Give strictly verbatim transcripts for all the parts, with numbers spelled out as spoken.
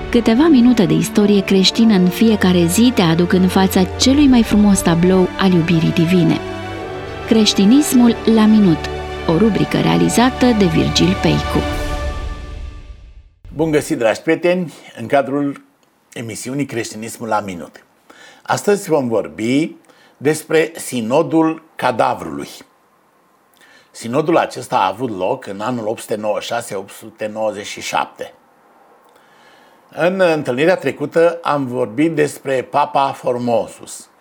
Câteva minute de istorie creștină în fiecare zi te aduc în fața celui mai frumos tablou al iubirii divine. Creștinismul la minut, o rubrică realizată de Virgil Peicu. Bun găsit, dragi prieteni, în cadrul emisiunii Creștinismul la minut. Astăzi vom vorbi despre Sinodul Cadavrului. Sinodul acesta a avut loc în anul opt sute nouăzeci și șase - opt sute nouăzeci și șapte. În întâlnirea trecută am vorbit despre Papa Formosus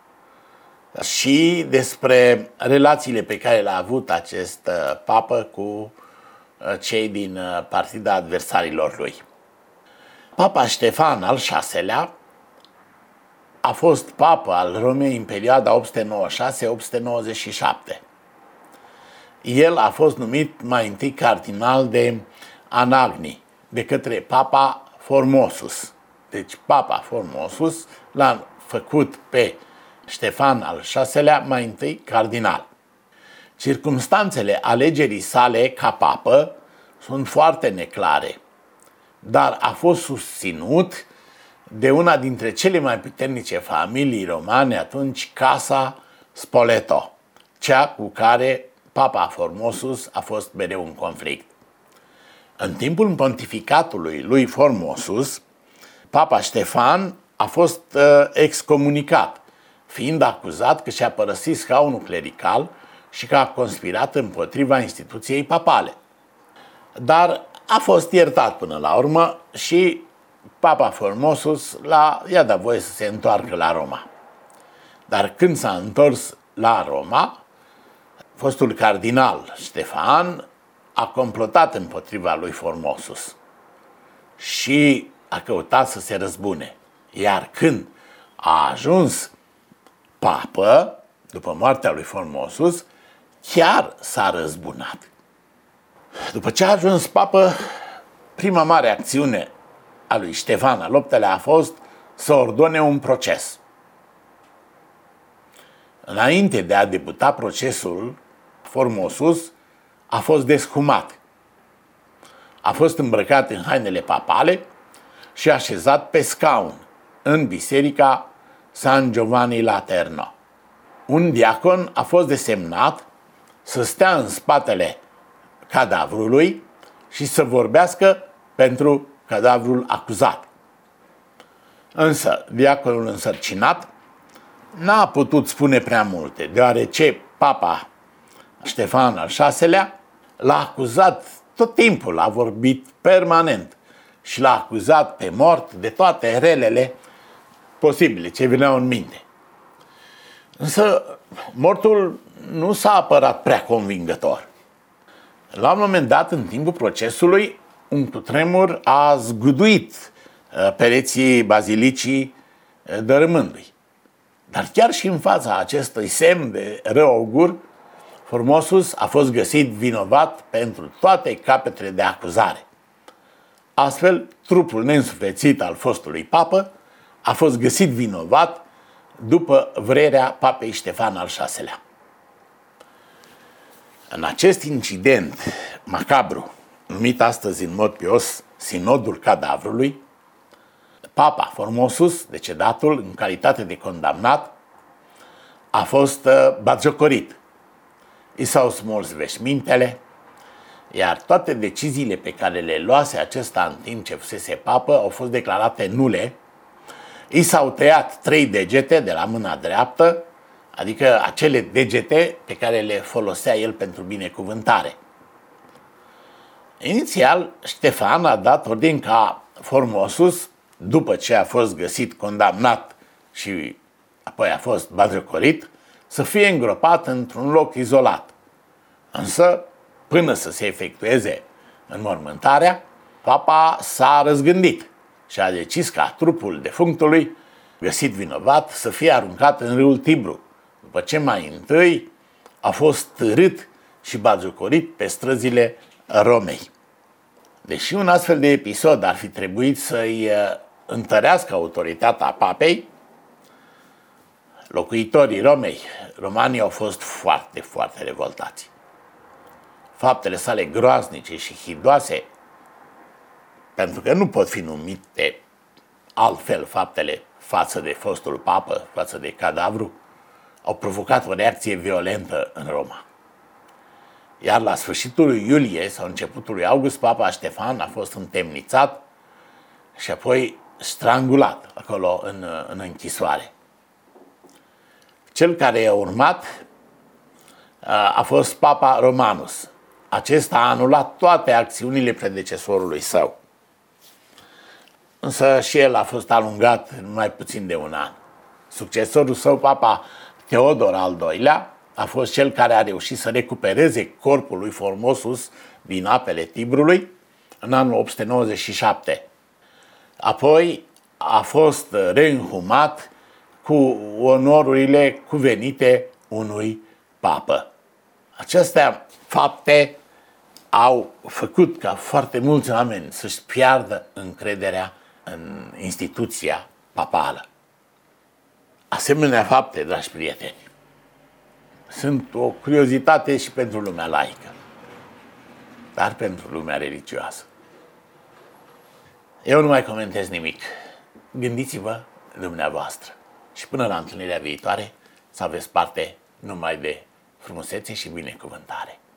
și despre relațiile pe care le-a avut acest papă cu cei din partida adversarilor lui. Papa Ștefan al șaselea a fost papă al Romei în perioada opt sute nouăzeci și șase - opt sute nouăzeci și șapte. El a fost numit mai întâi cardinal de Anagni de către Papa Formosus. Deci Papa Formosus l-a făcut pe Ștefan al șaselea mai întâi cardinal. Circumstanțele alegerii sale ca papă sunt foarte neclare, dar a fost susținut de una dintre cele mai puternice familii romane atunci, Casa Spoleto, cea cu care Papa Formosus a fost mereu în conflict. În timpul pontificatului lui Formosus, Papa Ștefan a fost uh, excomunicat, fiind acuzat că și-a părăsit scaunul clerical și că a conspirat împotriva instituției papale. Dar a fost iertat până la urmă și Papa Formosus l-a, i-a dat voie să se întoarcă la Roma. Dar când s-a întors la Roma, fostul cardinal Ștefan a complotat împotriva lui Formosus și a căutat să se răzbune. Iar când a ajuns papă, după moartea lui Formosus, chiar s-a răzbunat. După ce a ajuns papă, prima mare acțiune a lui Ștefan al optelea a fost să ordone un proces. Înainte de a debuta procesul, Formosus a fost deshumat. A fost îmbrăcat în hainele papale și așezat pe scaun în biserica San Giovanni Laterno. Un diacon a fost desemnat să stea în spatele cadavrului și să vorbească pentru cadavrul acuzat. Însă, diaconul însărcinat n-a putut spune prea multe, deoarece Papa Ștefan al șaselea l-a acuzat tot timpul, a vorbit permanent și l-a acuzat pe mort de toate relele posibile ce veneau în minte. Însă mortul nu s-a apărat prea convingător. La un moment dat, în timpul procesului, un cutremur a zguduit pereții bazilicii dărâmându-i. Dar chiar și în fața acestui semn de rău augur, Formosus a fost găsit vinovat pentru toate capetele de acuzare. Astfel, trupul neînsuflețit al fostului papă a fost găsit vinovat după vrerea papei Ștefan al șaselea. În acest incident macabru, numit astăzi în mod pios Sinodul Cadavrului, Papa Formosus, decedatul, în calitate de condamnat, a fost batjocorit. I s-au smuls veșmintele, iar toate deciziile pe care le luase acesta în timp ce fusese papă au fost declarate nule. I s-au tăiat trei degete de la mâna dreaptă, adică acele degete pe care le folosea el pentru binecuvântare. Inițial, Ștefan a dat ordin ca Formosus, după ce a fost găsit condamnat și apoi a fost batjocorit, să fie îngropat într-un loc izolat. Însă, până să se efectueze înmormântarea, papa s-a răzgândit și a decis ca trupul defunctului, găsit vinovat, să fie aruncat în râul Tibru, după ce mai întâi a fost târât și batjocorit pe străzile Romei. Deși un astfel de episod ar fi trebuit să-i întărească autoritatea papei, locuitorii Romei, romanii au fost foarte, foarte revoltați. Faptele sale groaznice și hidoase pentru că nu pot fi numite altfel faptele față de fostul papă, față de cadavru, au provocat o reacție violentă în Roma. Iar la sfârșitul lui iulie sau începutul lui august, papa Ștefan a fost întemnițat și apoi strangulat acolo în, în închisoare. Cel care i-a urmat a fost papa Romanus. Acesta a anulat toate acțiunile predecesorului său. Însă și el a fost alungat în mai puțin de un an. Succesorul său, papa Teodor al doilea, a fost cel care a reușit să recupereze corpul lui Formosus din apele Tibrului în anul opt sute nouăzeci și șapte. Apoi a fost reînhumat cu onorurile cuvenite unui papă. Acestea fapte au făcut ca foarte mulți oameni să-și piardă încrederea în instituția papală. Asemenea fapte, dragi prieteni, sunt o curiozitate și pentru lumea laică, dar pentru lumea religioasă. Eu nu mai comentez nimic. Gândiți-vă dumneavoastră și până la întâlnirea viitoare să aveți parte numai de frumusețe și binecuvântare.